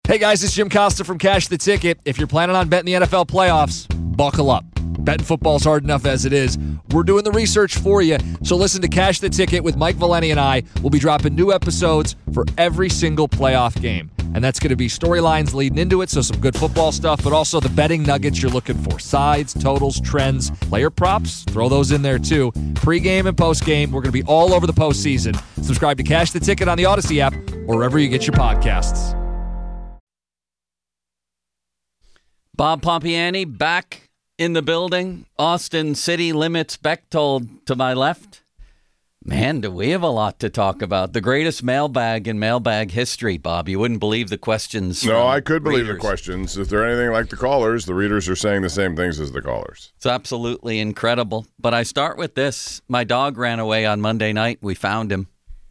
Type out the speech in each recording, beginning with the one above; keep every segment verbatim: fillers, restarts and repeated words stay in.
Hey guys, it's Jim Costa from Cash the Ticket. If you're planning on betting the N F L playoffs, buckle up. Betting football's hard enough as it is. We're doing the research for you. So listen to Cash the Ticket with Mike Valeni and I. We'll be dropping new episodes for every single playoff game. And that's going to be storylines leading into it, so some good football stuff, but also the betting nuggets you're looking for. Sides, totals, trends, player props, throw those in there too. Pre-game and post-game, we're going to be all over the postseason. Subscribe to Cash the Ticket on the Odyssey app or wherever you get your podcasts. Bob Pompiani back in the building. Austin City Limits Bechtold to my left. Man, do we have a lot to talk about. The greatest mailbag in mailbag history, Bob. You wouldn't believe the questions. No, I could believe readers. the questions. If they're anything like the callers, the readers are saying the same things as the callers. It's absolutely incredible. But I start with this. My dog ran away on Monday night. We found him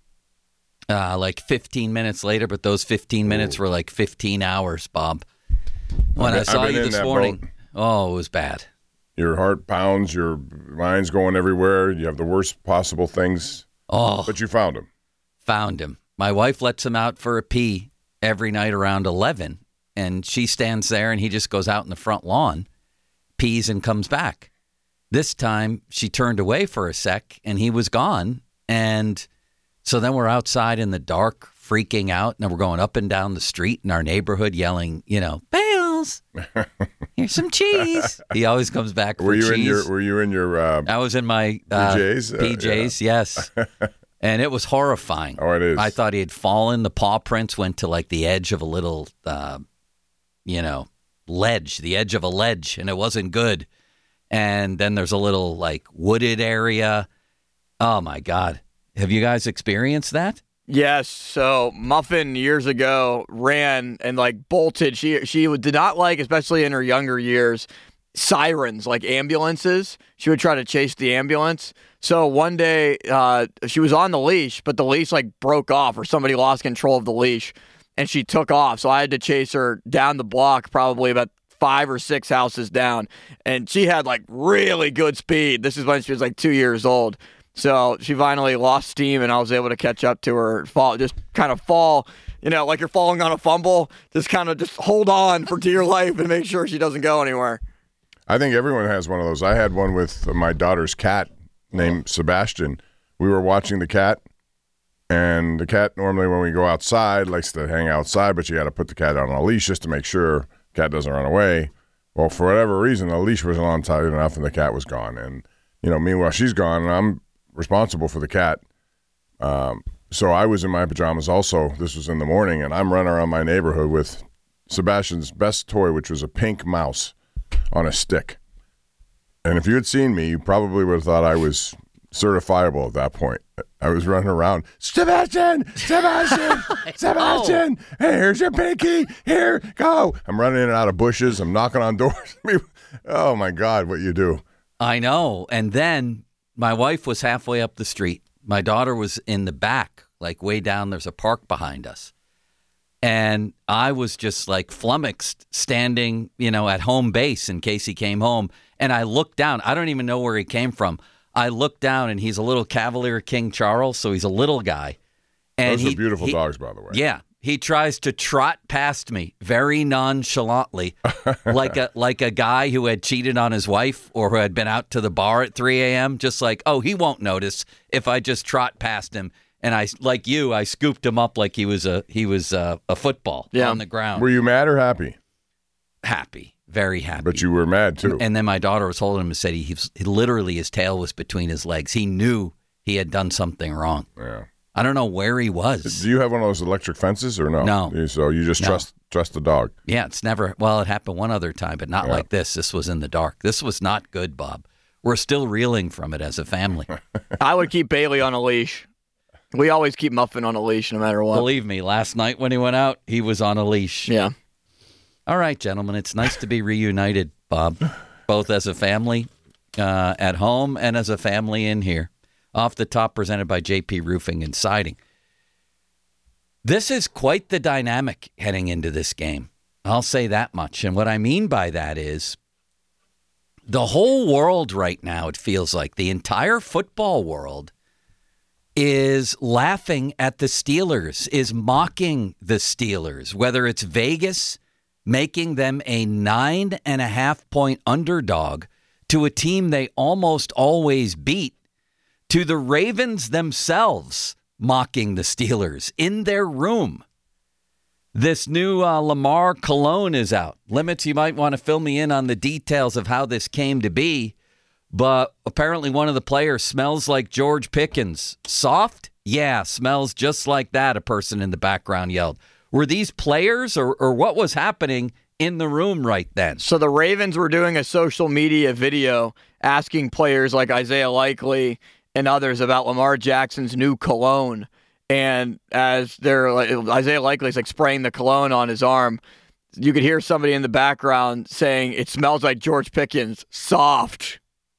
uh, like fifteen minutes later, but those fifteen minutes Ooh. were like fifteen hours, Bob. When been, I saw you this morning, boat. oh, it was bad. Your heart pounds, your mind's going everywhere. You have the worst possible things. Oh, but you found him. Found him. My wife lets him out for a pee every night around eleven, and she stands there, and he just goes out in the front lawn, pees, and comes back. This time, she turned away for a sec, and he was gone. And so then we're outside in the dark, freaking out, and we're going up and down the street in our neighborhood yelling, you know, Bales, here's some cheese. He always comes back for were you cheese. In your, were you in your uh, I was in my uh, P Js? Uh, P Js, yeah. yes. And it was horrifying. Oh, it is. I thought he had fallen. The paw prints went to like the edge of a little, uh, you know, ledge, the edge of a ledge, and it wasn't good. And then there's a little like wooded area. Oh, my God. Have you guys experienced that? Yes. So Muffin years ago ran and like bolted. She she did not like, especially in her younger years, sirens, like ambulances. She would try to chase the ambulance. So one day uh, she was on the leash, but the leash like broke off or somebody lost control of the leash and she took off. So I had to chase her down the block, probably about five or six houses down. And she had like really good speed. This is when she was like two years old. So she finally lost steam, and I was able to catch up to her, fall, just kind of fall, you know, like you're falling on a fumble, just kind of just hold on for dear life and make sure she doesn't go anywhere. I think everyone has one of those. I had one with my daughter's cat named Sebastian. We were watching the cat, and the cat normally when we go outside likes to hang outside, but you got to put the cat on a leash just to make sure the cat doesn't run away. Well, for whatever reason, the leash wasn't on tight enough, and the cat was gone. And, you know, meanwhile, she's gone, and I'm responsible for the cat. Um, so I was in my pajamas also. This was in the morning, and I'm running around my neighborhood with Sebastian's best toy, which was a pink mouse on a stick. And if you had seen me, you probably would have thought I was certifiable at that point. I was running around, Sebastian, Sebastian, Sebastian, hey, here's your pinky, here, go. I'm running in and out of bushes. I'm knocking on doors. Oh, my God, what you do. I know. And then my wife was halfway up the street. My daughter was in the back, like way down. There's a park behind us. And I was just like flummoxed standing, you know, at home base in case he came home. And I looked down. I don't even know where he came from. I looked down, and he's a little Cavalier King Charles, so he's a little guy. And Those he, are beautiful he, dogs, by the way. Yeah. He tries to trot past me very nonchalantly, like a like a guy who had cheated on his wife or who had been out to the bar at three a.m. Just like, oh, he won't notice if I just trot past him. And I, like you, I scooped him up like he was a he was a, a football yeah. on the ground. Were you mad or happy? Happy, very happy. But you were mad too. And then my daughter was holding him and said he, he, was, he literally his tail was between his legs. He knew he had done something wrong. Yeah. I don't know where he was. Do you have one of those electric fences or no? No. So you just No. trust trust the dog. Yeah, it's never, well, it happened one other time, but not Yeah. like this. This was in the dark. This was not good, Bob. We're still reeling from it as a family. I would keep Bailey on a leash. We always keep Muffin on a leash no matter what. Believe me, last night when he went out, he was on a leash. Yeah. All right, gentlemen, it's nice to be reunited, Bob, both as a family uh, at home and as a family in here. Off the top, presented by J P Roofing and Siding. This is quite the dynamic heading into this game. I'll say that much. And what I mean by that is the whole world right now, it feels like, the entire football world is laughing at the Steelers, is mocking the Steelers, whether it's Vegas making them a nine and a half point underdog to a team they almost always beat, to the Ravens themselves mocking the Steelers in their room. This new uh, Lamar cologne is out. Limits, you might want to fill me in on the details of how this came to be. But apparently one of the players smells like George Pickens. Soft? Yeah, smells just like that, a person in the background yelled. Were these players or, or what was happening in the room right then? So the Ravens were doing a social media video asking players like Isaiah Likely and others about Lamar Jackson's new cologne. And as they're like, Isaiah Likely's like spraying the cologne on his arm, you could hear somebody in the background saying, "It smells like George Pickens. Soft."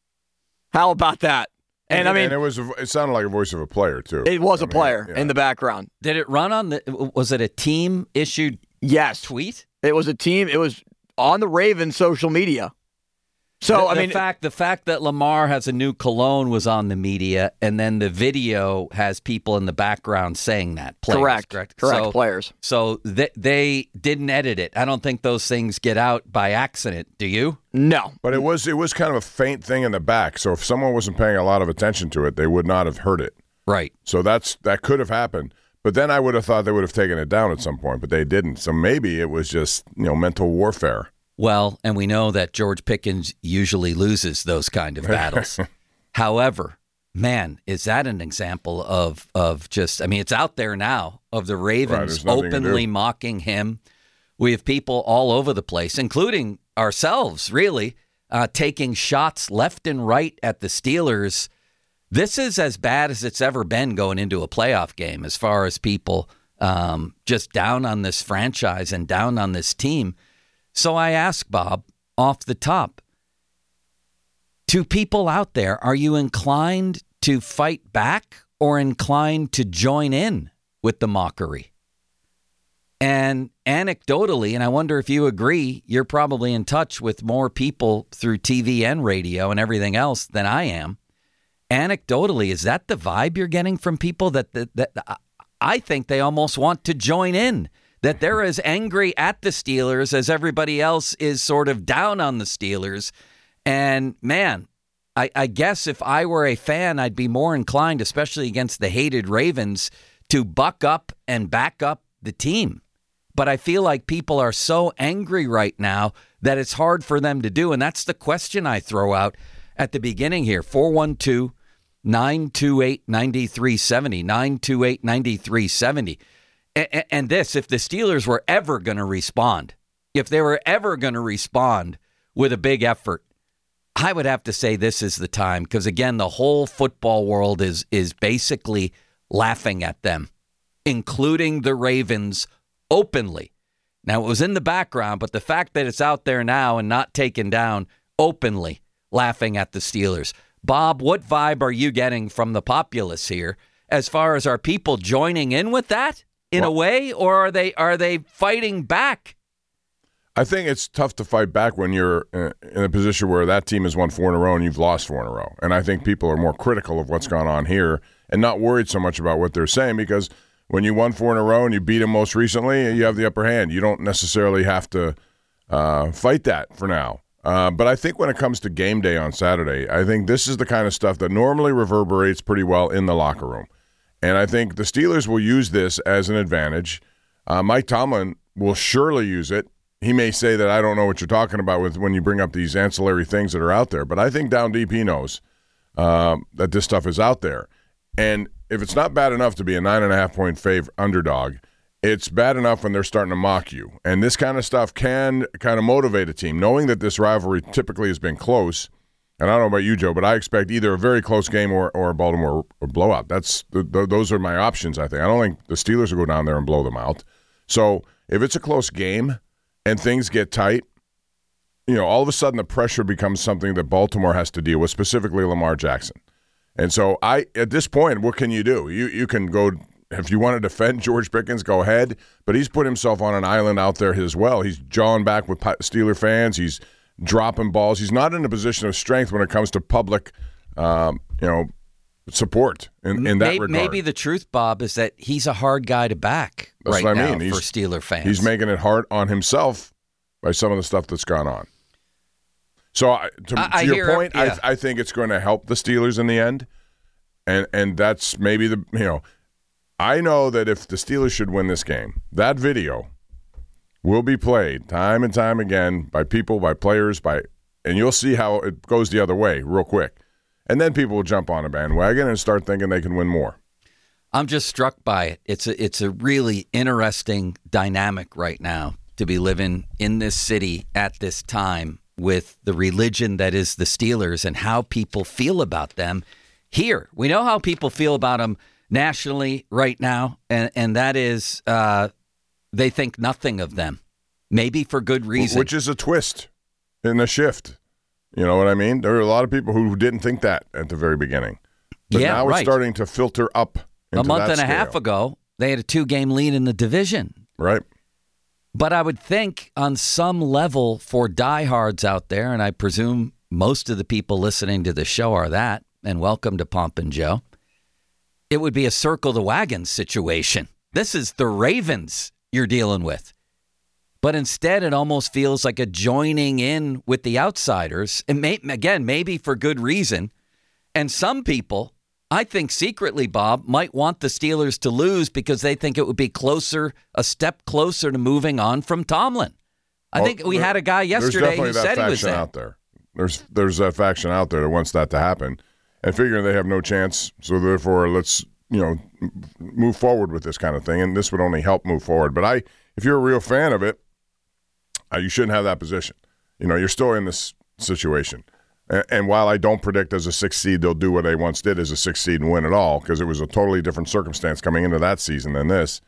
How about that? And, and I mean, and it was a, it sounded like a voice of a player too. It was I a mean, player yeah. in the background. Did it run on the, was it a team issued Yes. tweet? It was a team. It was on the Ravens social media. So, the, I mean, the fact the fact that Lamar has a new cologne was on the media, and then the video has people in the background saying that. Players, correct, correct, correct, so, players. So they, they didn't edit it. I don't think those things get out by accident. Do you? No. But it was it was kind of a faint thing in the back. So if someone wasn't paying a lot of attention to it, they would not have heard it. Right. So that's that could have happened. But then I would have thought they would have taken it down at some point, but they didn't. So maybe it was just, you know, mental warfare. Well, and we know that George Pickens usually loses those kind of battles. However, man, is that an example of of just, I mean, it's out there now of the Ravens right, openly mocking him. We have people all over the place, including ourselves, really, uh, taking shots left and right at the Steelers. This is as bad as it's ever been going into a playoff game as far as people um, just down on this franchise and down on this team. So I ask Bob off the top, to people out there, are you inclined to fight back or inclined to join in with the mockery? And anecdotally, and I wonder if you agree, you're probably in touch with more people through T V and radio and everything else than I am. Anecdotally, is that the vibe you're getting from people that, that, that I think they almost want to join in? That they're as angry at the Steelers as everybody else is sort of down on the Steelers. And, man, I, I guess if I were a fan, I'd be more inclined, especially against the hated Ravens, to buck up and back up the team. But I feel like people are so angry right now that it's hard for them to do. And that's the question I throw out at the beginning here. four one two, nine two eight, nine three seven zero, nine two eight, nine three seven zero. And this, if the Steelers were ever going to respond, if they were ever going to respond with a big effort, I would have to say this is the time. Because, again, the whole football world is is basically laughing at them, including the Ravens openly. Now, it was in the background, but the fact that it's out there now and not taken down openly, laughing at the Steelers. Bob, what vibe are you getting from the populace here as far as are people joining in with that? In well, a way, or are they are they fighting back? I think it's tough to fight back when you're in a position where that team has won four in a row and you've lost four in a row. And I think people are more critical of what's gone on here and not worried so much about what they're saying, because when you won four in a row and you beat them most recently, you have the upper hand. You don't necessarily have to uh, fight that for now. Uh, but I think when it comes to game day on Saturday, I think this is the kind of stuff that normally reverberates pretty well in the locker room. And I think the Steelers will use this as an advantage. Uh, Mike Tomlin will surely use it. He may say that I don't know what you're talking about with when you bring up these ancillary things that are out there, but I think down deep he knows uh, that this stuff is out there. And if it's not bad enough to be a nine and a half point fav underdog, it's bad enough when they're starting to mock you. And this kind of stuff can kind of motivate a team, knowing that this rivalry typically has been close. And I don't know about you, Joe, but I expect either a very close game or, or a Baltimore blowout. That's the, the, those are my options, I think. I don't think the Steelers will go down there and blow them out. So if it's a close game and things get tight, you know, all of a sudden the pressure becomes something that Baltimore has to deal with, specifically Lamar Jackson. And so I, at this point, what can you do? You you can go, if you want to defend George Pickens, go ahead. But he's put himself on an island out there as well. He's jawing back with Steeler fans. He's dropping balls. He's not in a position of strength when it comes to public, um, you know, support in, in that maybe, regard. Maybe the truth, Bob, is that he's a hard guy to back That's right what I now mean. for He's, Steeler fans. He's making it hard on himself by some of the stuff that's gone on. So I, to, I, to I your hear, point, yeah. I, I think it's going to help the Steelers in the end, and and that's maybe the you know, I know that if the Steelers should win this game, that video will be played time and time again by people, by players, by and you'll see how it goes the other way real quick, and then people will jump on a bandwagon and start thinking they can win more. I'm just struck by it. It's a it's a really interesting dynamic right now to be living in this city at this time with the religion that is the Steelers and how people feel about them here. We know how people feel about them nationally right now, and, and that is uh, they think nothing of them, maybe for good reason. Which is a twist in the shift. You know what I mean? There are a lot of people who didn't think that at the very beginning. But yeah, now it's right. starting to filter up into A month that and a scale. half ago, they had a two-game lead in the division. Right. But I would think on some level for diehards out there, and I presume most of the people listening to the show are that, and welcome to Pomp and Joe, it would be a circle the wagon situation. This is the Ravens you're dealing with. But instead, it almost feels like a joining in with the outsiders. And may, again, maybe for good reason. And some people, I think secretly, Bob, might want the Steelers to lose because they think it would be closer, a step closer to moving on from Tomlin. I Well, think we there- had a guy yesterday there's who definitely that said he was faction there. out there. There's there's that faction out there that wants that to happen, and figuring they have no chance. So therefore, let's you know m- move forward with this kind of thing, and this would only help move forward. But I, if you're a real fan of it, uh, you shouldn't have that position. You know, you're still in this situation. And, and while I don't predict as a sixth seed they'll do what they once did as a sixth seed and win it all, because it was a totally different circumstance coming into that season than this.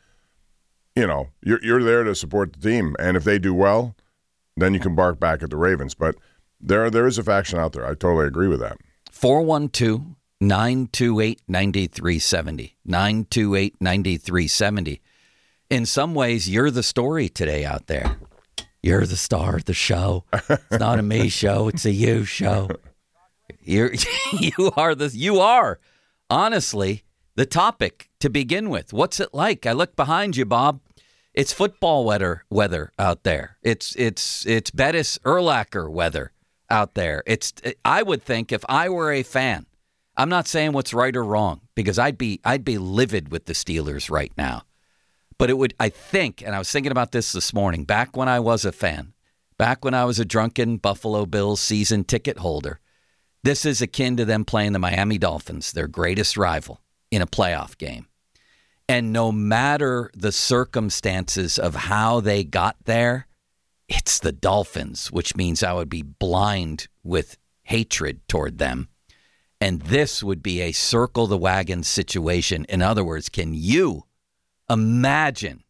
You know, you're you're there to support the team, and if they do well, then you can bark back at the Ravens. But there there is a faction out there. I totally agree with that. four one two, nine two eight, nine three seven zero. nine two eight, nine three seven zero. In some ways, you're the story today out there. You're the star of the show. It's not a me show. It's a you show. You're, you are the, you are, honestly, the topic to begin with. What's it like? I look behind you, Bob. It's football weather weather out there. It's it's it's Bettis Urlacher weather out there. It's I would think if I were a fan, I'm not saying what's right or wrong because I'd be I'd be livid with the Steelers right now. But it would, I think, and I was thinking about this this morning, back when I was a fan, back when I was a drunken Buffalo Bills season ticket holder, this is akin to them playing the Miami Dolphins, their greatest rival, in a playoff game. And no matter the circumstances of how they got there, it's the Dolphins, which means I would be blind with hatred toward them. And this would be a circle the wagon situation. In other words, can you imagine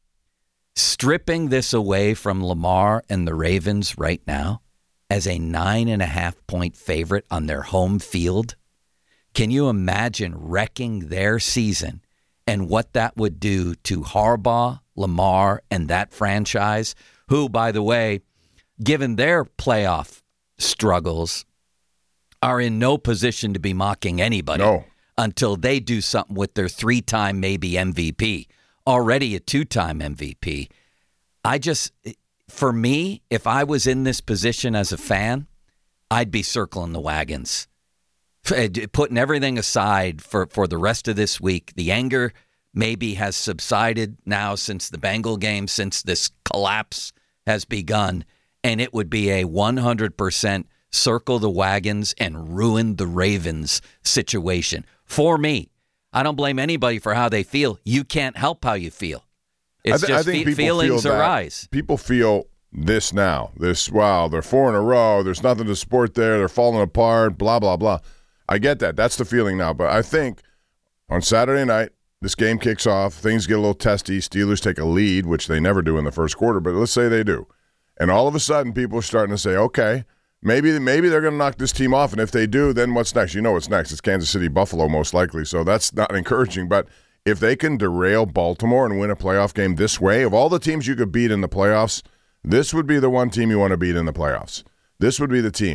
stripping this away from Lamar and the Ravens right now as a nine and a half point favorite on their home field? Can you imagine wrecking their season and what that would do to Harbaugh, Lamar, and that franchise, who, by the way, given their playoff struggles, are in no position to be mocking anybody No. until they do something with their three-time maybe M V P, already a two-time M V P. I just, for me, if I was in this position as a fan, I'd be circling the wagons, putting everything aside for, for the rest of this week. The anger maybe has subsided now since the Bengal game, since this collapse has begun, and it would be a one hundred percent circle the wagons and ruin the Ravens situation. For me, I don't blame anybody for how they feel. You can't help how you feel. It's I, th- just I think fe- people feelings feel that. arise. People feel this now. This, wow, they're four in a row. There's nothing to support there. They're falling apart, blah, blah, blah. I get that. That's the feeling now. But I think on Saturday night, this game kicks off. Things get a little testy. Steelers take a lead, which they never do in the first quarter, but let's say they do. And all of a sudden, people are starting to say, okay, maybe maybe they're going to knock this team off. And if they do, then what's next? You know what's next. It's Kansas City, Buffalo, most likely. So that's not encouraging. But if they can derail Baltimore and win a playoff game this way, of all the teams you could beat in the playoffs, this would be the one team you want to beat in the playoffs. This would be the team.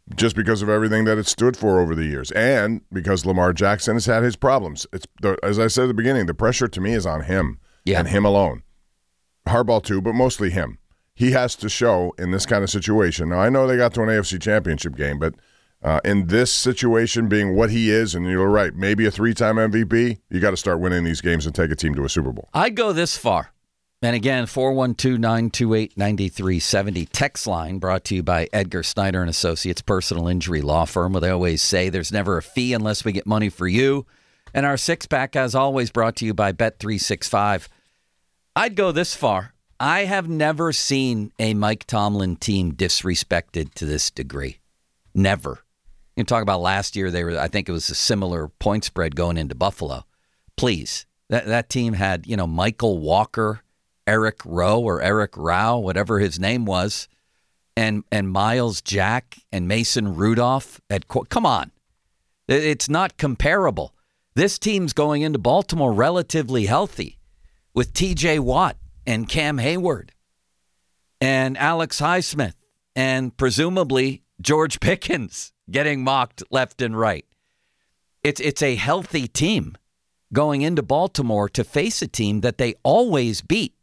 just because of everything that it stood for over the years, and because Lamar Jackson has had his problems. It's the, as I said at the beginning, the pressure to me is on him yeah. and him alone. Harbaugh too, but mostly him. He has to show in this kind of situation. Now, I know they got to an A F C championship game, but uh, in this situation, being what he is, and you're right, maybe a three-time M V P, you got to start winning these games and take a team to a Super Bowl. I'd go this far. And again, four one two, nine two eight, nine three seven zero. Text line brought to you by Edgar Snyder and Associates, personal injury law firm, where they always say there's never a fee unless we get money for you. And our six-pack, as always, brought to you by Bet three sixty-five. I'd go this far. I have never seen a Mike Tomlin team disrespected to this degree. Never. You talk about last year, they were. I think it was a similar point spread going into Buffalo. Please. That, that team had, you know, Michael Walker, Eric Rowe or Eric Rao, whatever his name was, and and Miles Jack and Mason Rudolph. At come on, it's not comparable. This team's going into Baltimore relatively healthy with T J Watt and Cam Hayward and Alex Highsmith and presumably George Pickens getting mocked left and right. It's it's a healthy team going into Baltimore to face a team that they always beat.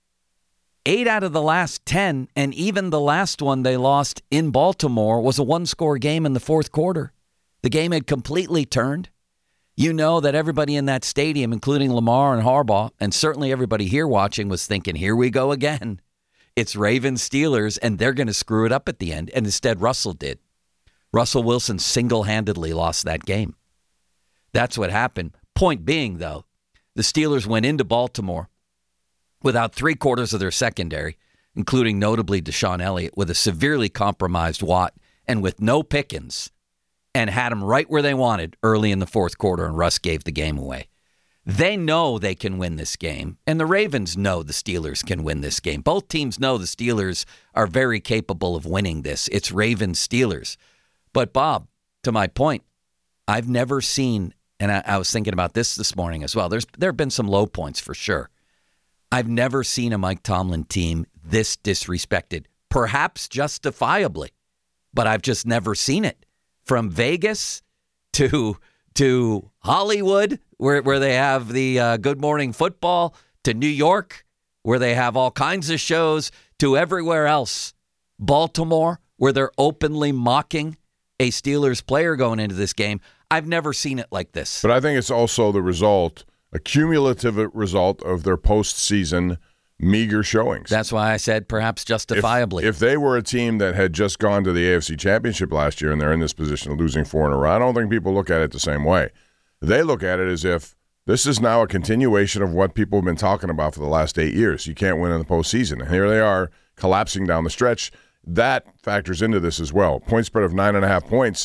Eight out of the last ten, and even the last one they lost in Baltimore was a one-score game in the fourth quarter. The game had completely turned. You know that everybody in that stadium, including Lamar and Harbaugh, and certainly everybody here watching, was thinking, here we go again. It's Ravens Steelers, and they're going to screw it up at the end. And instead, Russell did. Russell Wilson single-handedly lost that game. That's what happened. Point being, though, the Steelers went into Baltimore without three quarters of their secondary, including notably Deshaun Elliott, with a severely compromised Watt and with no Pickens, and had them right where they wanted early in the fourth quarter, and Russ gave the game away. They know they can win this game, and the Ravens know the Steelers can win this game. Both teams know the Steelers are very capable of winning this. It's Ravens-Steelers. But, Bob, to my point, I've never seen, and I, I was thinking about this this morning as well, There's there have been some low points for sure. I've never seen a Mike Tomlin team this disrespected, perhaps justifiably, but I've just never seen it. From Vegas to to Hollywood, where where they have the uh, Good Morning Football, to New York, where they have all kinds of shows, to everywhere else. Baltimore, where they're openly mocking a Steelers player going into this game. I've never seen it like this. But I think it's also the result, a cumulative result of their postseason meager showings. That's why I said perhaps justifiably. If, if they were a team that had just gone to the A F C Championship last year and they're in this position of losing four in a row, I don't think people look at it the same way. They look at it as if this is now a continuation of what people have been talking about for the last eight years. You can't win in the postseason. And here they are collapsing down the stretch. That factors into this as well. Point spread of nine and a half points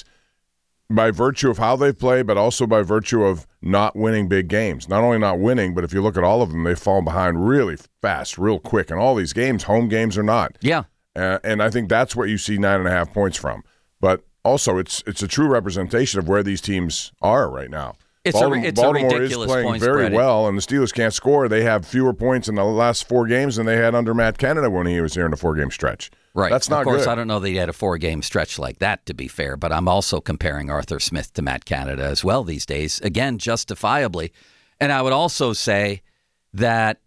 by virtue of how they've played, but also by virtue of not winning big games. Not only not winning, but if you look at all of them, they've fallen behind really fast, real quick. And all these games, home games or not. Yeah. Uh, and I think that's where you see nine and a half points from. But also, it's it's a true representation of where these teams are right now. It's Baltimore, a, it's Baltimore a ridiculous is playing point very spread. well, and the Steelers can't score. They have fewer points in the last four games than they had under Matt Canada when he was here in a four-game stretch. Right. That's not good. Of course, good. I don't know that he had a four-game stretch like that, to be fair, but I'm also comparing Arthur Smith to Matt Canada as well these days, again, justifiably. And I would also say that,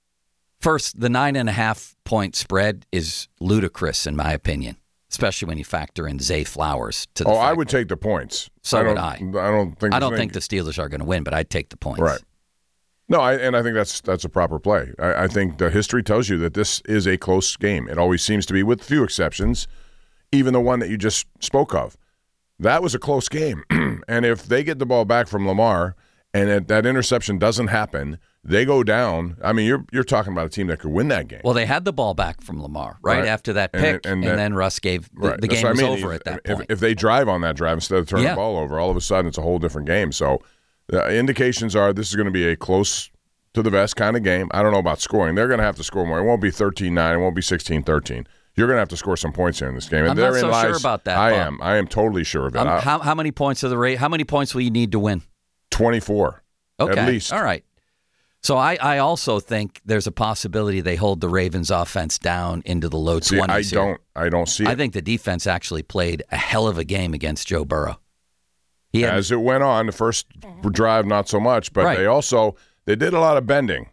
first, the nine-and-a-half point spread is ludicrous, in my opinion, especially when you factor in Zay Flowers. To the oh, fact I would take the points. So I would don't, I. I don't think. I don't think the Steelers are going to win, but I'd take the points. Right. No, I, and I think that's that's a proper play. I, I think the history tells you that this is a close game. It always seems to be, with few exceptions, even the one that you just spoke of. That was a close game. And if they get the ball back from Lamar and it, that interception doesn't happen, they go down. I mean, you're you're talking about a team that could win that game. Well, they had the ball back from Lamar right, Right. after that And- pick, and and, that- then Russ gave the, Right. the That's game what was I mean. over If- at that if, point. If they drive on that drive instead of turning Yeah. the ball over, all of a sudden it's a whole different game. So the indications are this is going to be a close to the vest kind of game. I don't know about scoring. They're going to have to score more. It won't be thirteen nine. It won't be sixteen thirteen. You're going to have to score some points here in this game. And I'm not therein so lies, sure about that, I Bob. am. I am totally sure of it. Um, I- how, how many points of the rate? How many points will you need to win? twenty-four Okay, at least. all right. So I, I also think there's a possibility they hold the Ravens offense down into the low See, twenties. I don't, I don't see it. I think the defense actually played a hell of a game against Joe Burrow. He had, As it went on, the first drive, not so much, but Right. they also they did a lot of bending.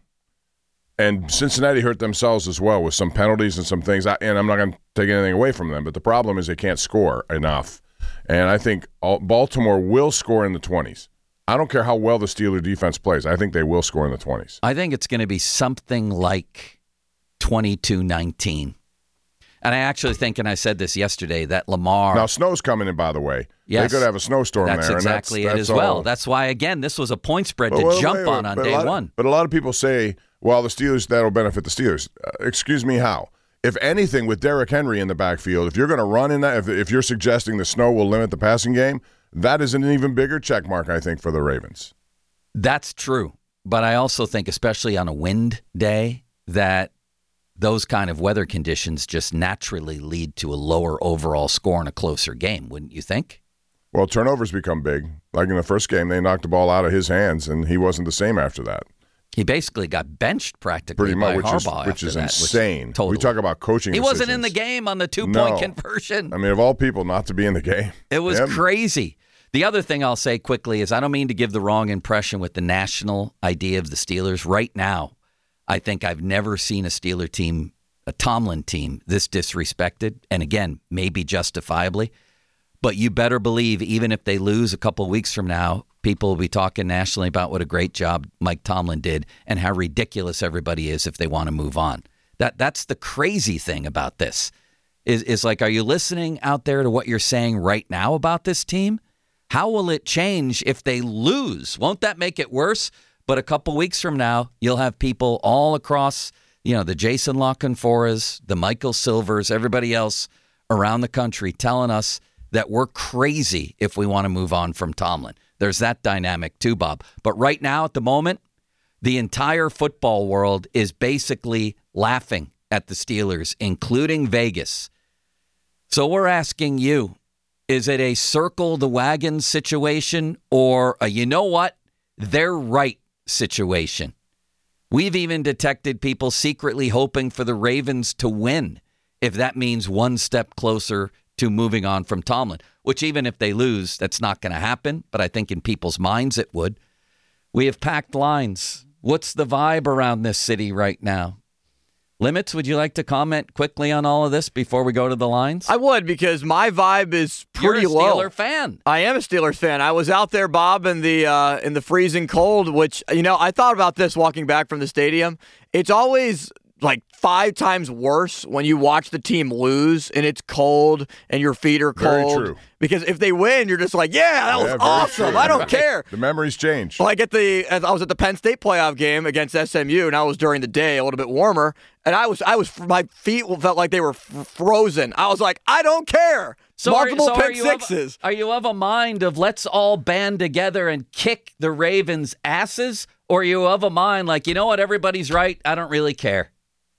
And Cincinnati hurt themselves as well with some penalties and some things. I, and I'm not going to take anything away from them, but the problem is they can't score enough. And I think all, Baltimore will score in the twenties. I don't care how well the Steeler defense plays. I think they will score in the twenties. I think it's going to be something like twenty-two nineteen. And I actually think, and I said this yesterday, that Lamar. Now, snow's coming in, by the way. Yes. They could have a snowstorm That's there. exactly and it that's, as that's well. all. That's why, again, this was a point spread to Well, wait, jump wait, on on but a day lot of- one. But a lot of people say, well, the Steelers, that'll benefit the Steelers. Uh, excuse me, how? If anything, with Derrick Henry in the backfield, if you're going to run in that, if, if you're suggesting the snow will limit the passing game, that is an even bigger check mark, I think, for the Ravens. That's true. But I also think, especially on a wind day, that those kind of weather conditions just naturally lead to a lower overall score and a closer game, wouldn't you think? Well, turnovers become big. Like in the first game, they knocked the ball out of his hands, and he wasn't the same after that. He basically got benched practically Pretty much, by which is, Harbaugh which after is that, insane. totally. We talk about coaching He wasn't in the decisions. game on the two-point No. conversion. I mean, of all people, not to be in the game. It was Him. crazy. The other thing I'll say quickly is I don't mean to give the wrong impression with the national idea of the Steelers. Right now, I think I've never seen a Steeler team, a Tomlin team, this disrespected. And again, maybe justifiably. But you better believe even if they lose a couple of weeks from now, people will be talking nationally about what a great job Mike Tomlin did and how ridiculous everybody is if they want to move on. That That's the crazy thing about this. Is, is like, are you listening out there to what you're saying right now about this team? How will it change if they lose? Won't that make it worse? But a couple weeks from now, you'll have people all across, you know, the Jason La Canforas, the Michael Silvers, everybody else around the country telling us that we're crazy if we want to move on from Tomlin. There's that dynamic too, Bob. But right now, at the moment, the entire football world is basically laughing at the Steelers, including Vegas. So we're asking you, is it a circle the wagon situation or a, you know what, they're right situation? We've even detected people secretly hoping for the Ravens to win, if that means one step closer to moving on from Tomlin, which even if they lose, that's not going to happen. But I think in people's minds it would. We have packed lines. What's the vibe around this city right now? Limits, would you like to comment quickly on all of this before we go to the lines? I would, because my vibe is pretty You're a low. Steeler fan. I am a Steelers fan. I was out there, Bob, in the uh, in the freezing cold, which, you know, I thought about this walking back from the stadium. It's always like five times worse when you watch the team lose and it's cold and your feet are Very cold. true. Because if they win, you're just like, yeah, that was Yeah, very awesome. true. I don't care. The memories change. Like at the, as I was at the Penn State playoff game against S M U, and I was during the day, a little bit warmer, and I was, I was, my feet felt like they were f- frozen. I was like, I don't care. So Multiple are, so are pick you sixes. Of, are you of a mind of let's all band together and kick the Ravens' asses? Or are you of a mind like, you know what, everybody's right, I don't really care?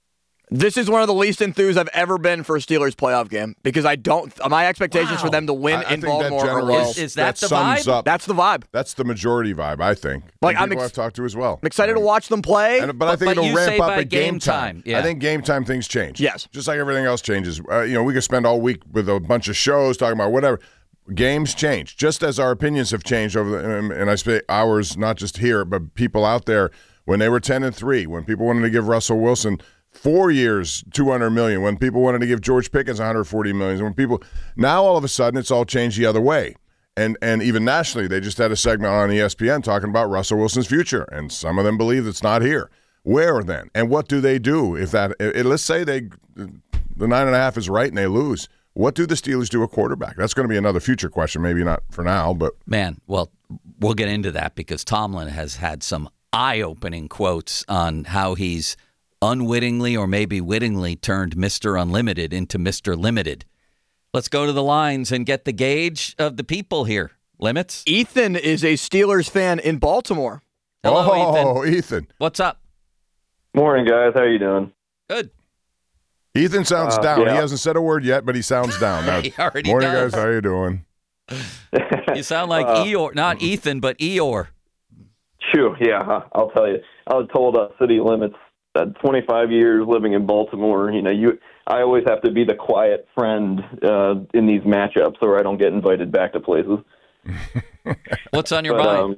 This is one of the least enthused I've ever been for a Steelers playoff game because I don't. My expectations Wow. for them to win I- I in think that Baltimore are generally- low. Is, is that, the sums vibe? up. That's the vibe. That's the majority vibe, I think. Like, And I'm people ex- I've talked to as well. I'm excited to watch them play. And, but, I But- think but it'll you ramp say up by at game game time. time, yeah. I think game time things change. Yes. Just like everything else changes. Uh, you know, we could spend all week with a bunch of shows talking about whatever. Games change, just as our opinions have changed over the, and, and I say ours, not just here, but people out there. When they were ten and three, when people wanted to give Russell Wilson four years, two hundred million, when people wanted to give George Pickens one hundred forty million, when people now all of a sudden it's all changed the other way. And and even nationally, they just had a segment on E S P N talking about Russell Wilson's future, and some of them believe it's not here. Where then? And what do they do if that? If, let's say they the nine and a half is right and they lose. What do the Steelers do at quarterback? That's going to be another future question. Maybe not for now, but Man, well, we'll get into that because Tomlin has had some eye-opening quotes on how he's unwittingly or maybe wittingly turned Mister Unlimited into Mister Limited. Let's go to the lines and get the gauge of the people here. Limits? Ethan is a Steelers fan in Baltimore. Hello, oh, Ethan. Ethan. What's up? Morning, guys. How you doing? Good. Ethan sounds Uh, down. yeah. He hasn't said a word yet, but he sounds down. Now, He already morning, does. guys. How you doing? You sound like Uh, Eeyore. Not Ethan, but Eeyore. Phew, yeah, I'll tell you. I was told uh, city limits. Uh, twenty-five years living in Baltimore. You know, you. I always have to be the quiet friend uh, in these matchups, or I don't get invited back to places. What's on your but, mind? Um,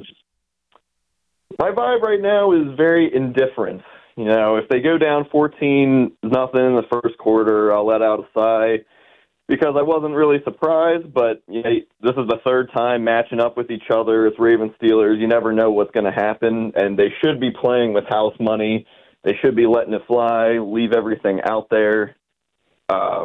my vibe right now is very indifferent. You know, if they go down fourteen nothing in the first quarter, I'll let out a sigh because I wasn't really surprised. But you know, this is the third time matching up with each other. It's Ravens Steelers. You never know what's going to happen, and they should be playing with house money. They should be letting it fly, leave everything out there. Uh,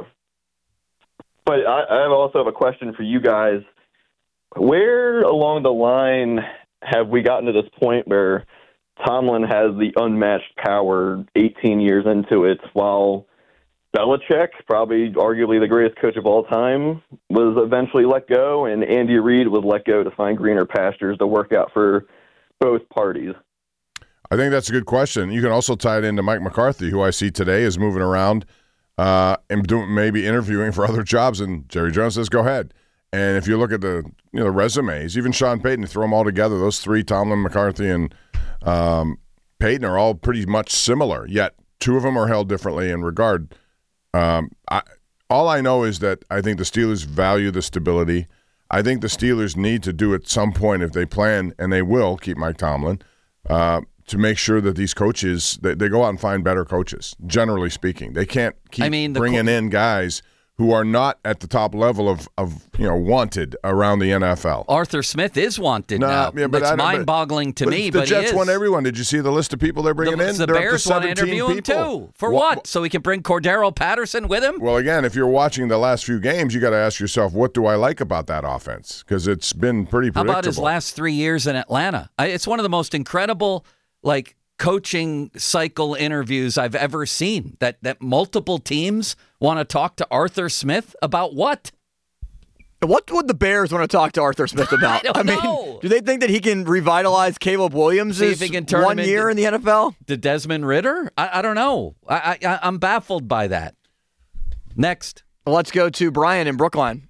but I, I also have a question for you guys. Where along the line have we gotten to this point where Tomlin has the unmatched power eighteen years into it, while Belichick, probably arguably the greatest coach of all time, was eventually let go, and Andy Reid was let go to find greener pastures to work out for both parties? I think that's a good question. You can also tie it into Mike McCarthy, who I see today is moving around uh, and doing, maybe interviewing for other jobs. And Jerry Jones says, go ahead. And if you look at the you know the resumes, even Sean Payton, throw them all together, those three, Tomlin, McCarthy, and um, Payton, are all pretty much similar, yet two of them are held differently in regard. Um, I, all I know is that I think the Steelers value the stability. I think the Steelers need to do at some point, if they plan, and they will keep Mike Tomlin, uh, to make sure that these coaches, they, they go out and find better coaches, generally speaking. They can't keep I mean, bringing co- in guys who are not at the top level of, of you know wanted around the N F L. Arthur Smith is wanted Nah, now. yeah, but it's I don't- but- mind-boggling to but me, the but Jets he is. want everyone. Did you see the list of people they're bringing the, in? The They're up to Bears want to seventeen interview him people. too. For Wha- what? So he can bring Cordero Patterson with him? Well, again, if you're watching the last few games, you got to ask yourself, what do I like about that offense? Because it's been pretty How predictable. about his last three years in Atlanta? I, it's one of the most incredible, like, coaching cycle interviews I've ever seen. That that multiple teams want to talk to Arthur Smith about what? What would the Bears want to talk to Arthur Smith about? I don't mean, know. do they think that he can revitalize Caleb Williams' See if he can turn one him into- year in the N F L? To Desmond Ritter? I, I don't know. I, I I'm baffled by that. Next. Let's go to Brian in Brookline.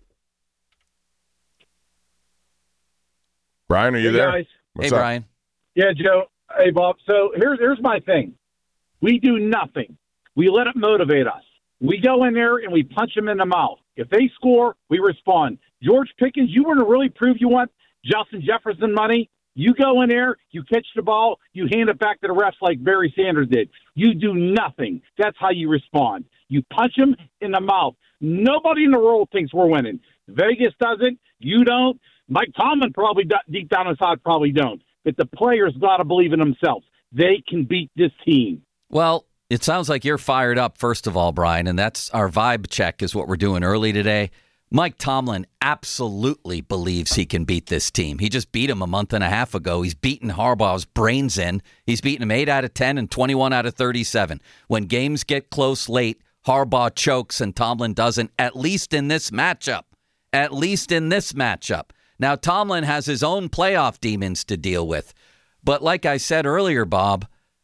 Brian, are you Hey, there? guys. What's hey, up? Brian. Yeah, Joe. Hey, Bob. So here's here's my thing. We do nothing. We let it motivate us. We go in there and we punch them in the mouth. If they score, we respond. George Pickens, you want to really prove you want Justin Jefferson money? You go in there, you catch the ball, you hand it back to the refs like Barry Sanders did. You do nothing. That's how you respond. You punch them in the mouth. Nobody in the world thinks we're winning. Vegas doesn't. You don't. Mike Tomlin probably do- deep down inside probably don't. But the players got to believe in themselves. They can beat this team. Well, it sounds like you're fired up, first of all, Brian, and that's our vibe check is what we're doing early today. Mike Tomlin absolutely believes he can beat this team. He just beat him a month and a half ago. He's beaten Harbaugh's brains in. He's beaten him eight out of ten and twenty-one out of thirty-seven. When games get close late, Harbaugh chokes and Tomlin doesn't, at least in this matchup. At least in this matchup. Now, Tomlin has his own playoff demons to deal with. But like I said earlier, Bob,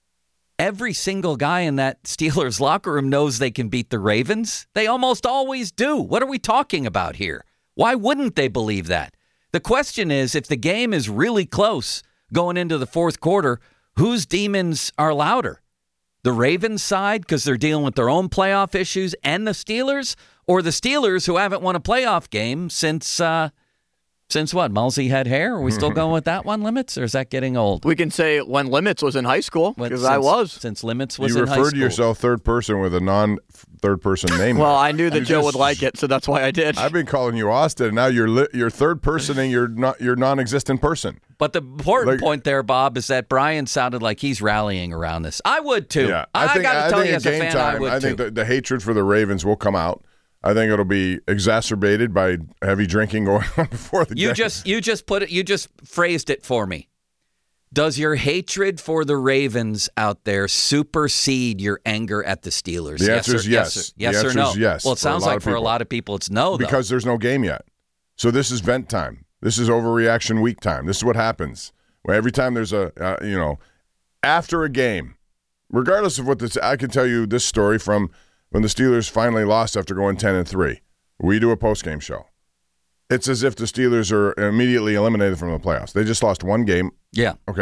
every single guy in that Steelers locker room knows they can beat the Ravens. They almost always do. What are we talking about here? Why wouldn't they believe that? The question is, if the game is really close going into the fourth quarter, whose demons are louder? The Ravens side because they're dealing with their own playoff issues and the Steelers? Or the Steelers who haven't won a playoff game since... Uh, Since what? Mulsey had hair? Are we still going with that one, Limits, or is that getting old? We can say when Limits was in high school, When- because I since- was. Since Limits was You in high referred school. to yourself third person with a non-third person name. Well, I knew that You Joe just- would like it, so that's why I did. I've been calling you Austin, and now you're li- you're third personing your not your non-existent person. But the important Like- point there, Bob, is that Brian sounded like he's rallying around this. I would too. Yeah, I, think got I to tell think you at as a game fan, time, I would I think too. the, the hatred for the Ravens will come out. I think it'll be exacerbated by heavy drinking going on before the you game. just you just put it. You just phrased it for me. Does your hatred for the Ravens out there supersede your anger at the Steelers? The yes answer or, is yes. yes. or, yes The or answer no? is yes Well, it for a sounds lot like of for a people. lot of people, it's no. Though. because there's no game yet. So this is vent time. This is overreaction week time. This is what happens. Well, every time there's a, uh, you know, after a game, regardless of what this, I can tell you this story from when the Steelers finally lost after going ten and three. We do a post-game show. It's as if the Steelers are immediately eliminated from the playoffs. They just lost one game, yeah. okay?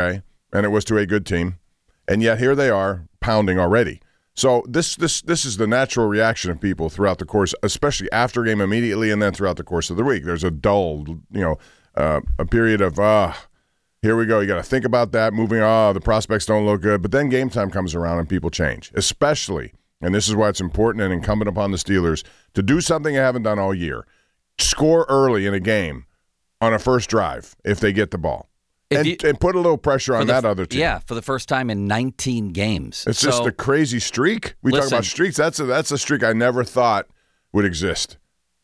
and it was to a good team. And yet here they are pounding already. So this this this is the natural reaction of people throughout the course, especially after game immediately and then throughout the course of the week. There's a dull, you know, uh, a period of, ah, uh, here we go. You got to think about that, moving, ah, the prospects don't look good. But then game time comes around and people change, especially, and this is why it's important and incumbent upon the Steelers to do something they haven't done all year. Score early in a game on a first drive if they get the ball. And, you, and put a little pressure on the, that other team. Yeah, for the first time in nineteen games. It's so, just a crazy streak. We listen, talk about streaks. That's a, that's a streak I never thought would exist.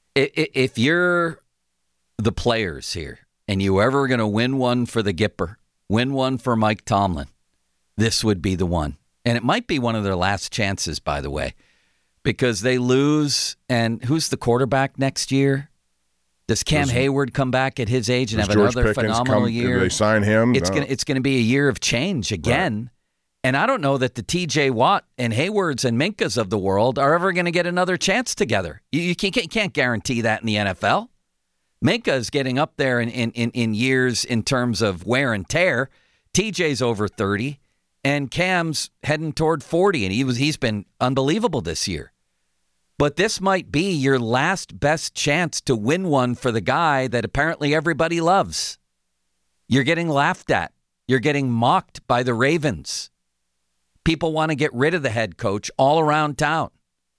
If you're the players here and you ever going to win one for the Gipper, win one for Mike Tomlin, this would be the one. And it might be one of their last chances, by the way, because they lose. And who's the quarterback next year? Does Cam Does, Hayward come back at his age and have George another Pickens phenomenal come, year? Did they sign him? It's no. gonna it's gonna be a year of change again. Right. And I don't know that the T J Watt and Haywards and Minkas of the world are ever going to get another chance together. You, you, can't, you can't guarantee that in the N F L. Minka is getting up there in, in, in, in years in terms of wear and tear. T J's over thirty, and Cam's heading toward forty, and he was he's been unbelievable this year. But this might be your last best chance to win one for the guy that apparently everybody loves. You're getting laughed at. You're getting mocked by the Ravens. People want to get rid of the head coach all around town.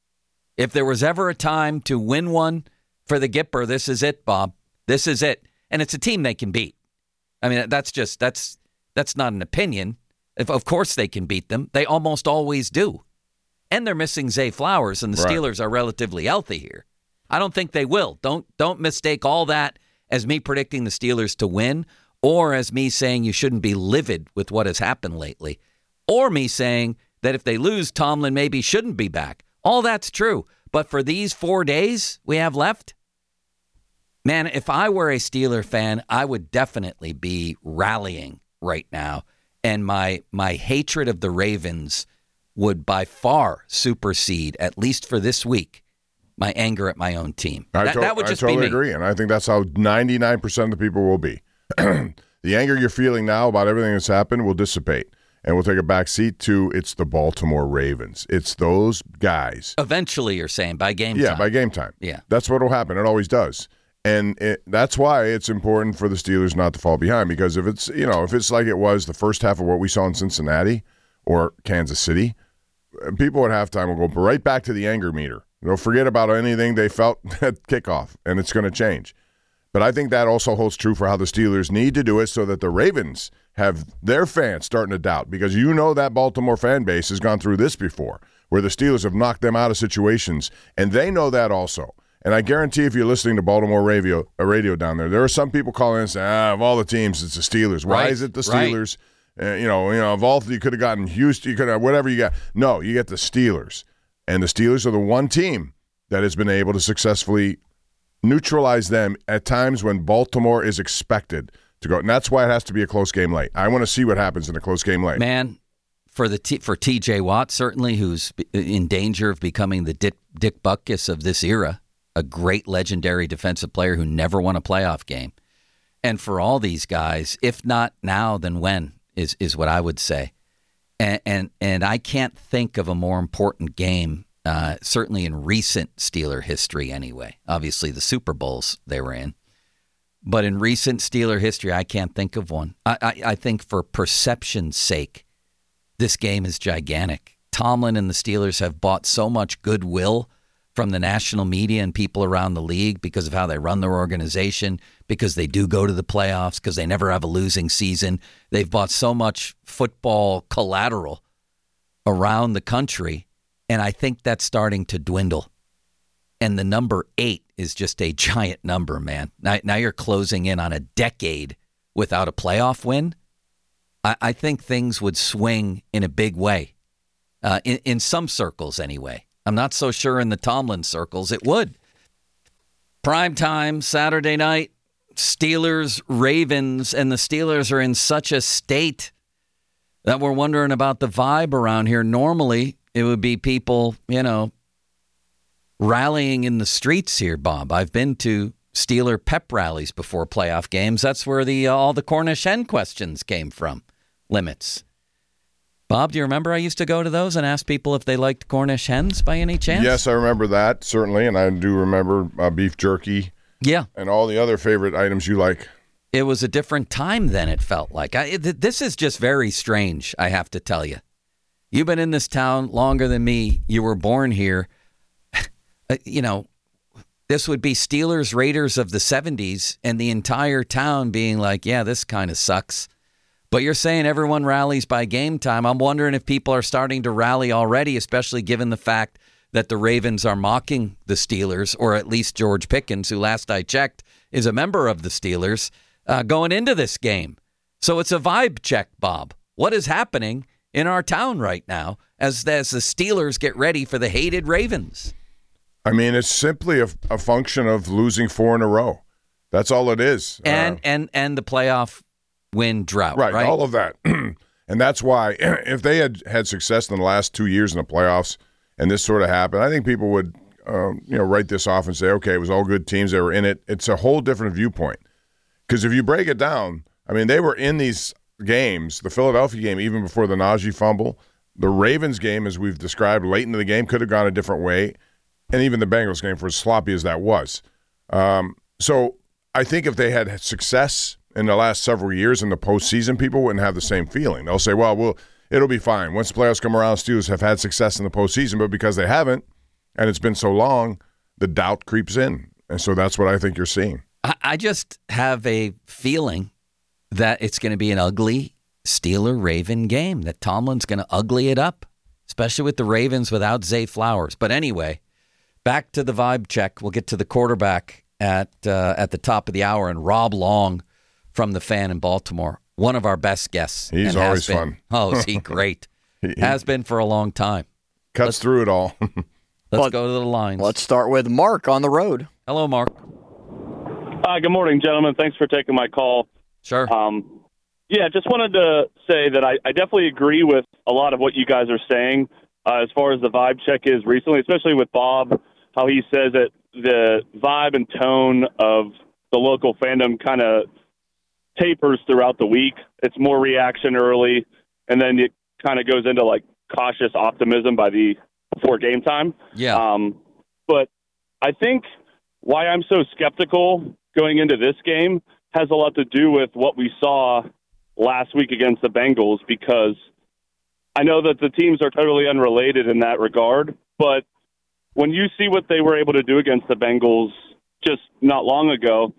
If there was ever a time to win one for the Gipper, this is it, Bob. This is it. And it's a team they can beat. I mean, that's just, that's that's not an opinion. If, of course they can beat them. They almost always do. And they're missing Zay Flowers, and the right. Steelers are relatively healthy here. I don't think they will. Don't don't mistake all that as me predicting the Steelers to win, or as me saying you shouldn't be livid with what has happened lately, or me saying that if they lose, Tomlin maybe shouldn't be back. All that's true. But for these four days we have left, man, if I were a Steeler fan, I would definitely be rallying right now. And my my hatred of the Ravens would by far supersede, at least for this week, my anger at my own team. I that, to- that would just I totally be me. agree, and I think that's how ninety-nine percent of the people will be. The anger you're feeling now about everything that's happened will dissipate, and we'll take a back seat to it's the Baltimore Ravens. It's those guys. Eventually, you're saying, by game yeah, time. Yeah, by game time. Yeah. That's what will happen. It always does. And it, that's why it's important for the Steelers not to fall behind, because if it's, you know, if it's like it was the first half of what we saw in Cincinnati or Kansas City, people at halftime will go right back to the anger meter. They'll forget about anything they felt at kickoff, and it's going to change. But I think that also holds true for how the Steelers need to do it so that the Ravens have their fans starting to doubt, because you know that Baltimore fan base has gone through this before, where the Steelers have knocked them out of situations, and they know that also. And I guarantee if you're listening to Baltimore radio, a radio down there, there are some people calling and saying, ah, of all the teams, it's the Steelers. Why right, is it the Steelers? Right. Uh, you know, you know, of all you could have gotten Houston, you could have whatever you got. No, you get the Steelers, and the Steelers are the one team that has been able to successfully neutralize them at times when Baltimore is expected to go, and that's why it has to be a close game late. I want to see what happens in a close game late. Man, for the T- for T J Watt, certainly, who's in danger of becoming the Dick, Dick Butkus of this era, a great legendary defensive player who never won a playoff game, and for all these guys, if not now, then when? Is is what I would say, and and, and I can't think of a more important game, uh, certainly in recent Steeler history. Anyway, obviously the Super Bowls they were in, but in recent Steeler history, I can't think of one. I, I, I think for perception's sake, this game is gigantic. Tomlin and the Steelers have bought so much goodwill from the national media and people around the league because of how they run their organization, because they do go to the playoffs, because they never have a losing season. They've bought so much football collateral around the country, and I think that's starting to dwindle. And the number eight is just a giant number, man. Now, now you're closing in on a decade without a playoff win. I, I think things would swing in a big way, uh, in, in some circles anyway. I'm not so sure in the Tomlin circles it would. Prime time, Saturday night, Steelers, Ravens, and the Steelers are in such a state that we're wondering about the vibe around here. Normally, it would be people, you know, rallying in the streets here, Bob. I've been to Steeler pep rallies before playoff games. That's where the uh, all the Cornish hen questions came from. limits. Bob, do you remember I used to go to those and ask people if they liked Cornish hens by any chance? Yes, I remember that, certainly, and I do remember uh, beef jerky. Yeah. And all the other favorite items you like. It was a different time then, it felt like. I, it, this is just very strange, I have to tell you. You've been in this town longer than me. You were born here. You know, this would be Steelers Raiders of the seventies and the entire town being like, yeah, this kind of sucks. But you're saying everyone rallies by game time. I'm wondering if people are starting to rally already, especially given the fact that the Ravens are mocking the Steelers, or at least George Pickens, who last I checked is a member of the Steelers, uh, going into this game. So it's a vibe check, Bob. What is happening in our town right now as, as the Steelers get ready for the hated Ravens? I mean, it's simply a, a function of losing four in a row. That's all it is. And uh, and and the playoff win drought, right? Right, all of that. And that's why if they had had success in the last two years in the playoffs and this sort of happened, I think people would um, you know, write this off and say, okay, it was all good teams that were in it. It's a whole different viewpoint. Because if you break it down, I mean, they were in these games, the Philadelphia game, even before the Najee fumble. The Ravens game, as we've described, late into the game, could have gone a different way. And even the Bengals game, for as sloppy as that was. Um, so I think if they had success in the last several years in the postseason, people wouldn't have the same feeling. They'll say, well, well, it'll be fine. Once the playoffs come around, Steelers have had success in the postseason, but because they haven't, and it's been so long, the doubt creeps in. And so that's what I think you're seeing. I just have a feeling that it's going to be an ugly Steeler-Raven game, that Tomlin's going to ugly it up, especially with the Ravens without Zay Flowers. But anyway, back to the vibe check. We'll get to the quarterback at uh, at the top of the hour, and Rob Long from The Fan in Baltimore, one of our best guests. He's and always been. fun. Oh, is he great? he, he has been for a long time. Cuts let's, through it all. let's well, go to the lines. Let's start with Mark on the road. Hello, Mark. Hi, good morning, gentlemen. Thanks for taking my call. Sure. Um, yeah, just wanted to say that I, I definitely agree with a lot of what you guys are saying uh, as far as the vibe check is recently, especially with Bob, how he says that the vibe and tone of the local fandom kind of tapers throughout the week. It's more reaction early, and then it kind of goes into like cautious optimism by the before game time. Yeah. Um, but I think why I'm so skeptical going into this game has a lot to do with what we saw last week against the Bengals, because I know that the teams are totally unrelated in that regard, but when you see what they were able to do against the Bengals just not long ago,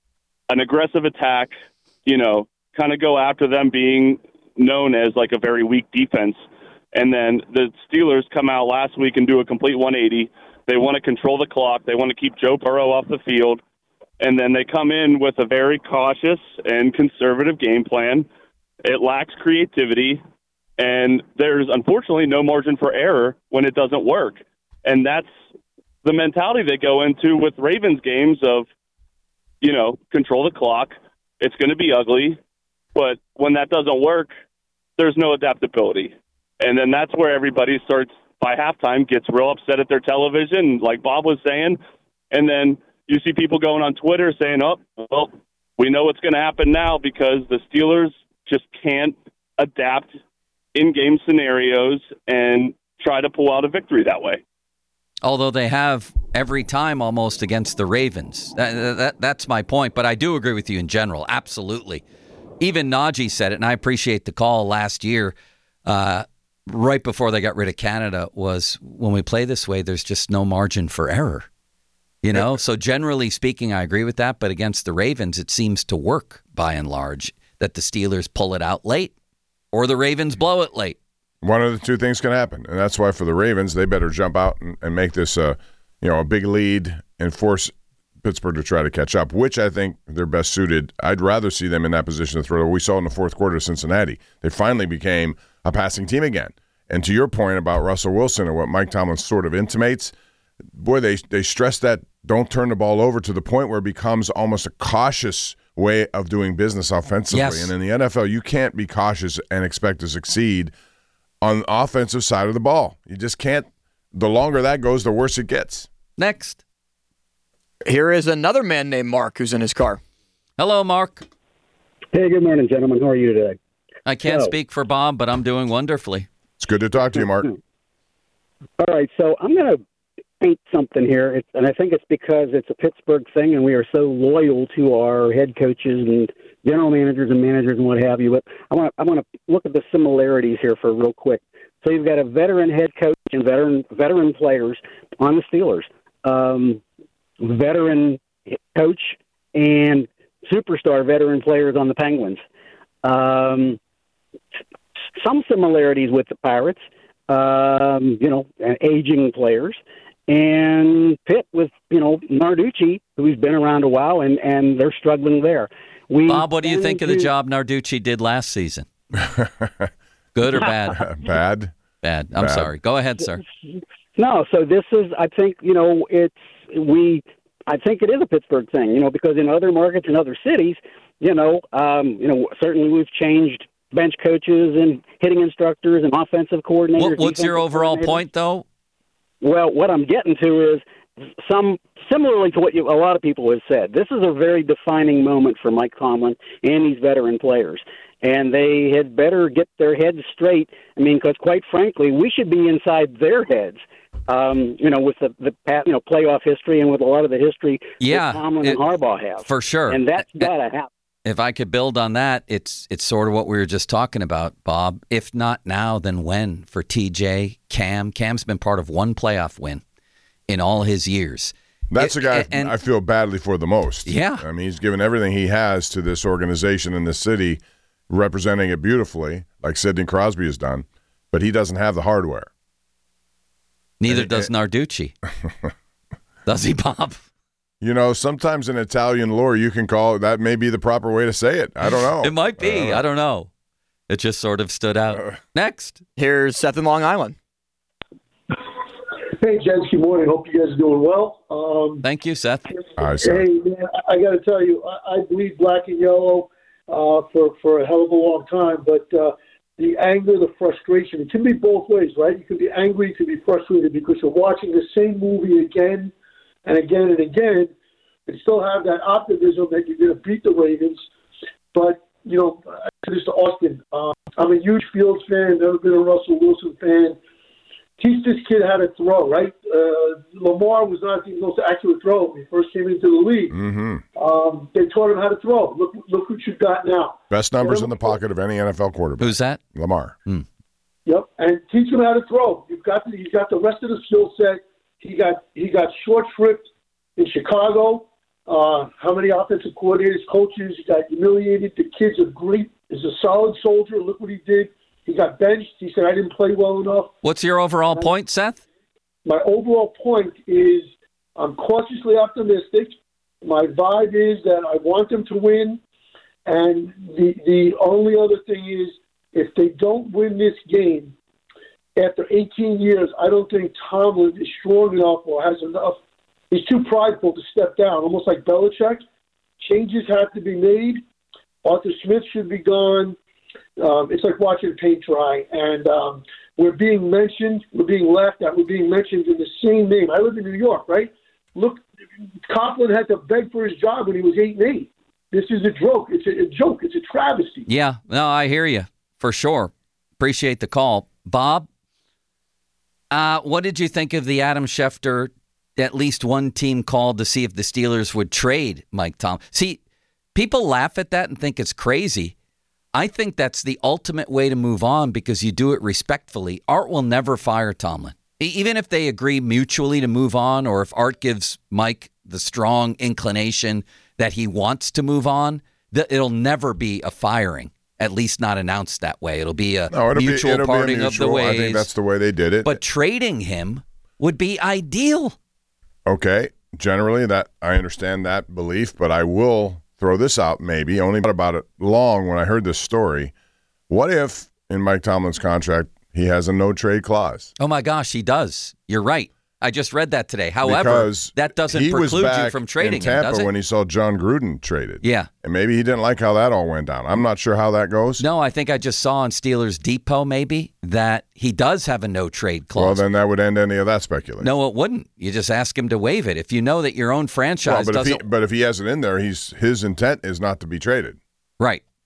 an aggressive attack, you know, kind of go after them being known as like a very weak defense. And then the Steelers come out last week and do a complete one eighty. They want to control the clock. They want to keep Joe Burrow off the field. And then they come in with a very cautious and conservative game plan. It lacks creativity. And there's unfortunately no margin for error when it doesn't work. And that's the mentality they go into with Ravens games of, you know, control the clock. It's going to be ugly. But when that doesn't work, there's no adaptability. And then that's where everybody starts, by halftime, gets real upset at their television, like Bob was saying. And then you see people going on Twitter saying, oh, well, we know what's going to happen now because the Steelers just can't adapt in-game scenarios and try to pull out a victory that way. Although they have every time almost against the Ravens. That, that, that's my point, but I do agree with you in general. Absolutely. Even Najee said it, and I appreciate the call last year, uh, right before they got rid of Canada, was when we play this way, there's just no margin for error. You know, so generally speaking, I agree with that. But against the Ravens, it seems to work by and large that the Steelers pull it out late or the Ravens blow it late. One of the two things can happen, and that's why for the Ravens, they better jump out and, and make this a, you know, a big lead and force Pittsburgh to try to catch up, which I think they're best suited. I'd rather see them in that position to throw. We saw in the fourth quarter of Cincinnati. They finally became a passing team again. And to your point about Russell Wilson and what Mike Tomlin sort of intimates, boy, they they stress that don't turn the ball over to the point where it becomes almost a cautious way of doing business offensively. Yes. And in the N F L, you can't be cautious and expect to succeed on the offensive side of the ball. You just can't. The longer that goes, the worse it gets. Next. Here is another man named Mark who's in his car. Hello, Mark. Hey, good morning, gentlemen. How are you today? I can't So- speak for Bob, but I'm doing wonderfully. It's good to talk to you, Mark. All right, so I'm going to paint something here, it's, and I think it's because it's a Pittsburgh thing, and we are so loyal to our head coaches and general managers and managers and what have you. But I want I want to look at the similarities here for real quick. So you've got a veteran head coach and veteran veteran players on the Steelers, um, veteran coach and superstar veteran players on the Penguins. Um, some similarities with the Pirates. Um, you know, aging players, and Pitt with, you know, Narducci, who's been around a while, and, and they're struggling there. We Bob, what do you think of the to, job Narducci did last season? Good or bad? Bad. Bad. I'm Bad. sorry. Go ahead, sir. No, so this is, I think, you know, it's, we, I think it is a Pittsburgh thing, you know, because in other markets and other cities, you know, um, you know, certainly we've changed bench coaches and hitting instructors and offensive coordinators. What, what's your defensive overall coordinators. point, though? Well, what I'm getting to is some similarly to what you, a lot of people have said. This is a very defining moment for Mike Tomlin and these veteran players, and they had better get their heads straight. I mean, because quite frankly, we should be inside their heads. Um, you know, with the the you know playoff history and with a lot of the history Yeah, that Tomlin it- and Harbaugh have, For sure. and that's got to happen. If I could build on that, it's it's sort of what we were just talking about, Bob. If not now, then when for T J, Cam? Cam's been part of one playoff win in all his years. That's It- the guy and- I feel badly for the most. Yeah. I mean, he's given everything he has to this organization in this city, representing it beautifully, like Sidney Crosby has done, but he doesn't have the hardware. Neither And- does Narducci. Does he, Bob? You know, sometimes in Italian lore, you can call it, that may be the proper way to say it. I don't know. It might be. Uh, I don't know. It just sort of stood out. Uh, Next. Here's Seth in Long Island. Hey, gents. Good morning. Hope you guys are doing well. Um, Thank you, Seth. I said, hey, man, I, I got to tell you, I, I bleed black and yellow uh, for for a hell of a long time. But uh, the anger, the frustration, it can be both ways, right? You can be angry, you can be frustrated because you're watching the same movie again and again and again, and still have that optimism that you're going to beat the Ravens. But you know, I said this to Austin. Uh, I'm a huge Fields fan. Never been a Russell Wilson fan. Teach this kid how to throw, right? Uh, Lamar was not the most accurate thrower when he first came into the league. mm-hmm. Um, they taught him how to throw. Look, look what you've got now. Best numbers in the pocket of any N F L quarterback. Who's that? Lamar. Yep, and teach him how to throw. You've got the, he's got the rest of the skill set. He got he got short shrift in Chicago. Uh, how many offensive coordinators, coaches? He got humiliated. The kid's a great, is a solid soldier. Look what he did. He got benched. He said, I didn't play well enough. What's your overall point, Seth? My overall point is I'm cautiously optimistic. My vibe is that I want them to win. And the the only other thing is if they don't win this game after eighteen years, I don't think Tomlin is strong enough or has enough. He's too prideful to step down, almost like Belichick. Changes have to be made. Arthur Smith should be gone. Um, it's like watching paint dry. And um, we're being mentioned, we're being laughed at, we're being mentioned in the same name. I live in New York, right? Look, Coughlin had to beg for his job when he was eight and eight. This is a joke. It's a, a joke. It's a travesty. Yeah, no, I hear you for sure. Appreciate the call. Bob, uh, what did you think of the Adam Schefter, at least one team called to see if the Steelers would trade Mike Tomlin? See, people laugh at that and think it's crazy. I think that's the ultimate way to move on because you do it respectfully. Art will never fire Tomlin. E- Even if they agree mutually to move on, or if Art gives Mike the strong inclination that he wants to move on, th- it'll never be a firing, at least not announced that way. It'll be a No, it'll mutual be, it'll parting be a mutual. of the ways. I think that's the way they did it. But trading him would be ideal. Okay, generally that I understand that belief, but I will throw this out maybe, only about it long when I heard this story. What if in Mike Tomlin's contract he has a no-trade clause? Oh, my gosh, he does. You're right. I just read that today. However, Because that doesn't he was preclude you back from trading in Tampa him, does it? when he saw John Gruden traded. Yeah. And maybe he didn't like how that all went down. I'm not sure how that goes. No, I think I just saw on Steelers Depot maybe that he does have a no-trade clause. Well, then that would end any of that speculation. No, it wouldn't. You just ask him to waive it. If you know that your own Well, franchise but if, he, doesn't... but if he has it in there, he's his intent is not to be traded. Right.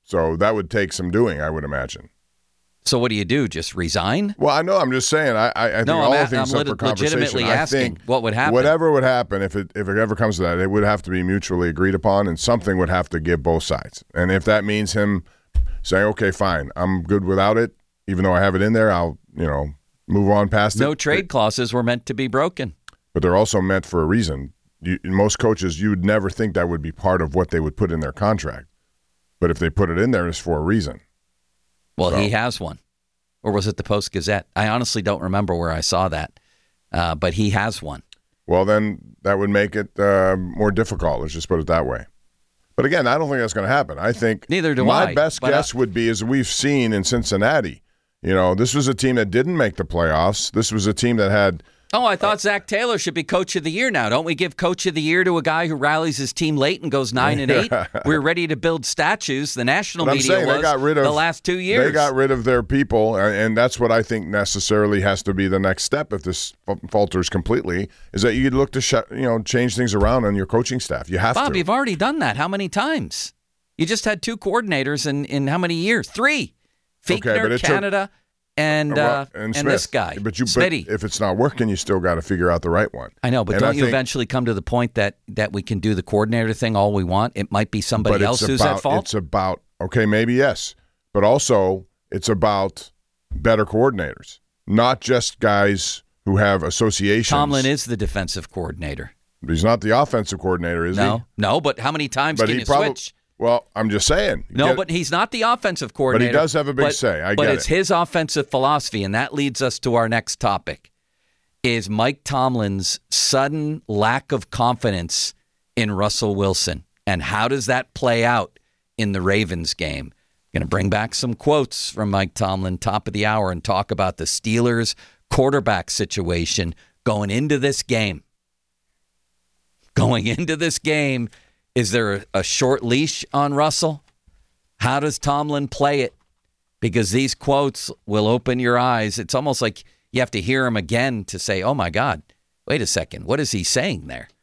So that would take some doing, I would imagine. So what do you do? Just resign? Well, I know. I'm just saying. I, I, I think no, all I'm, things I'm up lit- for conversation. legitimately I asking think what would happen. Whatever would happen, if it if it ever comes to that, it would have to be mutually agreed upon, and something would have to give both sides. And if that means him saying, "Okay, fine, I'm good without it," even though I have it in there, I'll you know move on past no it. trade clauses were meant to be broken. But they're also meant for a reason. You, most coaches, you would never think that would be part of what they would put in their contract. But if they put it in there, it's for a reason. Well, So. he has one. Or was it the Post-Gazette? I honestly don't remember where I saw that. Uh, but he has one. Well, then that would make it uh, more difficult. Let's just put it that way. But again, I don't think that's going to happen. I think Neither do my I, best but guess I- would be, as we've seen in Cincinnati, you know, this was a team that didn't make the playoffs. This was a team that had Oh, I thought Zach Taylor should be Coach of the Year now. Don't we give Coach of the Year to a guy who rallies his team late and goes nine and eight? We're ready to build statues. The national But I'm media saying was they got rid of, the last two years. They got rid of their people, and, and that's what I think necessarily has to be the next step if this falters completely, is that you look to sh- you know change things around on your coaching staff. You have Bob, to. you've already done that. How many times? You just had two coordinators in, in how many years? Three. Fichtner, Okay, but it took- Canada, and Well, uh, and and Smith. this guy, But you, but Smitty. if it's not working, you still got to figure out the right one. I know, but And don't I you think- eventually come to the point that, that we can do the coordinator thing all we want? It might be somebody But else it's who's about, at fault. It's about okay, maybe yes, but also it's about better coordinators, not just guys who have associations. Tomlin is the defensive coordinator. He's not the offensive coordinator, is No, he? no, but how many times But can he you probably. switch? Well, I'm just saying. No, Get- but he's not the offensive coordinator. does have a big but, say. I but get it's it. his offensive philosophy, and that leads us to our next topic, is Mike Tomlin's sudden lack of confidence in Russell Wilson. And how does that play out in the Ravens game? Going to bring back some quotes from Mike Tomlin, top of the hour, and talk about the Steelers quarterback situation going into this game. Going into this game, is there a, a short leash on Russell? How does Tomlin play it? Because these quotes will open your eyes. It's almost like you have to hear them again to say, oh, my God, wait a second. What is he saying there?